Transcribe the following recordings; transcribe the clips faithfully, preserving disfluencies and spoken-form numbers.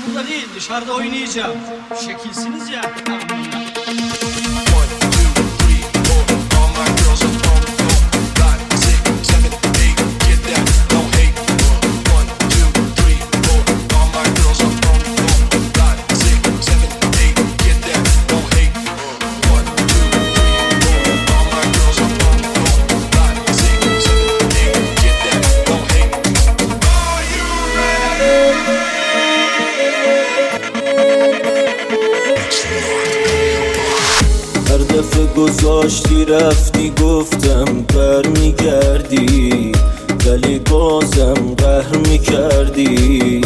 burada değil, dışarıda oynayacağım. Şekilsiniz ya. گذاشتی رفتی گفتم بر میگردی ولی بازم قهر میکردی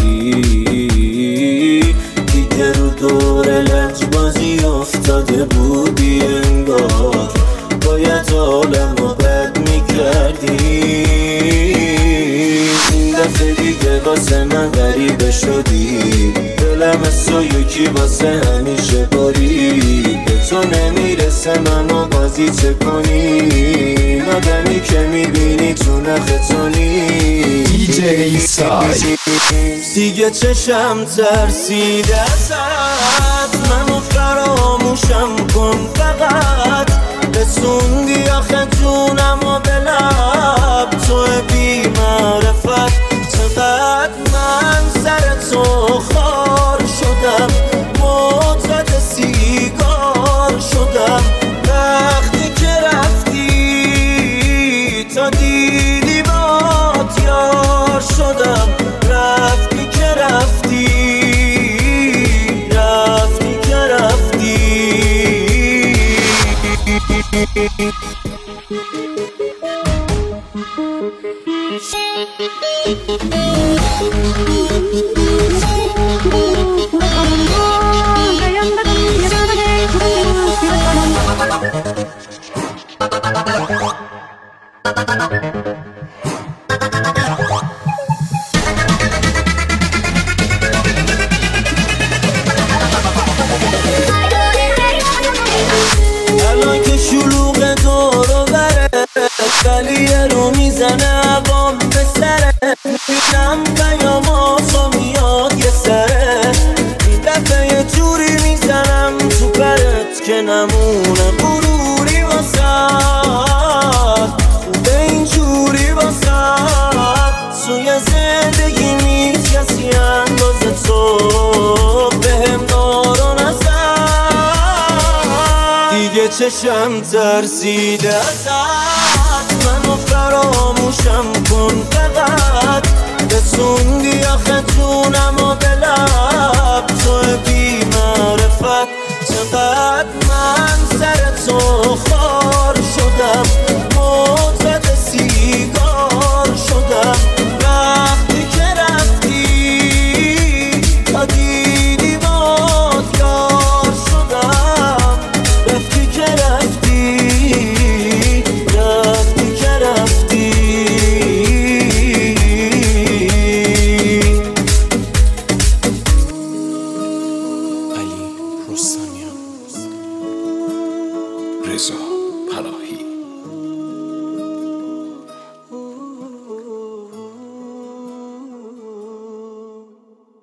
دیگه رو دور لجبازی افتاده بودی انگار باید عالمو بد میکردی این دفعه دیگه واسه من غریبه شدی دلم از تو یکی واسه همیشه باری تو نمیرسه منو بازی چه کنی آدمی که میبینی تو نختونی دیجی سای دیگه چشم ترسیده ازت منو فراموشم کن فقط رسوندی آخه جونم و به لب تو بی معرفت چقدر من سر تو خار شدم معتاد سیگار شدم وقتی که رفتی تا دیدی بات یار شدم رفتی که رفتی رفتی که رفتی الان که شلوغ دورو بره ولیه رو میزنه عوام به سره میبینم پیاماسا میاد یه سره این دفعه یه جوری میزنم تو پرت که نمونه غروری واسد خوبه این جوری واسد توی زندگی نیست کسی انداز تو بهم نارو نزد دیگه چشم ترسیده ازت منو فراموشم کن فقط رسوندی آخه